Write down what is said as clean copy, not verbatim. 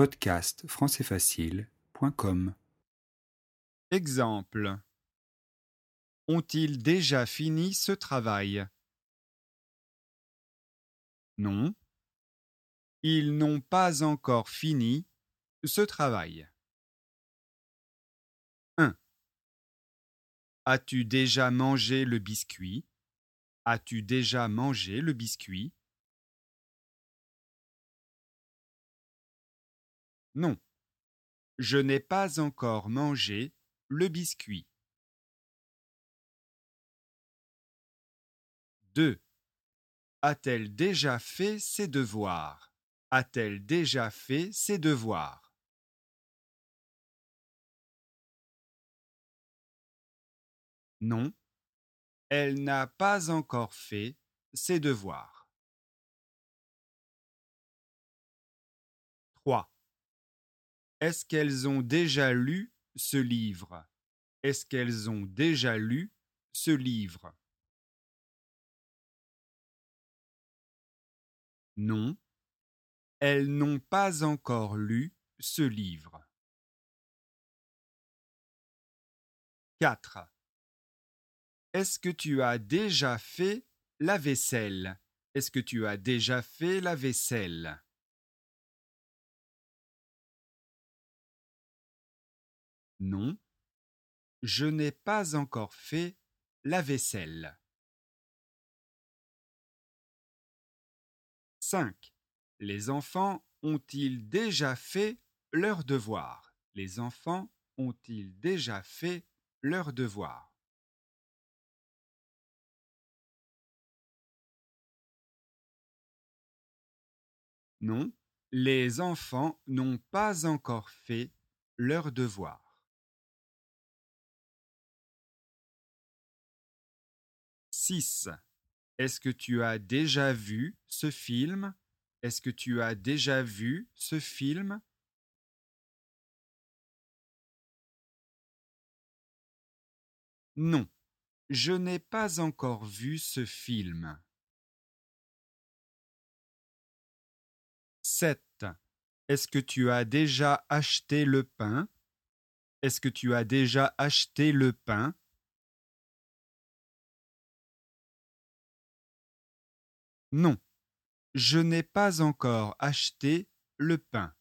podcast françaisfacile.com. Exemple. Ont-ils déjà fini ce travail? Non, ils n'ont pas encore fini ce travail. 1. As-tu déjà mangé le biscuit? As-tu déjà mangé le biscuit? Non, je n'ai pas encore mangé le biscuit. 2. A-t-elle déjà fait ses devoirs? A-t-elle déjà fait ses devoirs? Non, elle n'a pas encore fait ses devoirs. 3. Est-ce qu'elles ont déjà lu ce livre? Est-ce qu'elles ont déjà lu ce livre? Non, elles n'ont pas encore lu ce livre. 4. Est-ce que tu as déjà fait la vaisselle? Est-ce que tu as déjà fait la vaisselle? Non, je n'ai pas encore fait la vaisselle. 5. Les enfants ont-ils déjà fait leurs devoirs? Les enfants ont-ils déjà fait leurs devoirs? Non, les enfants n'ont pas encore fait leurs devoirs. 6. Est-ce que tu as déjà vu ce film? Est-ce que tu as déjà vu ce film? Non, je n'ai pas encore vu ce film. 7. Est-ce que tu as déjà acheté le pain? Est-ce que tu as déjà acheté le pain? Non, je n'ai pas encore acheté le pain.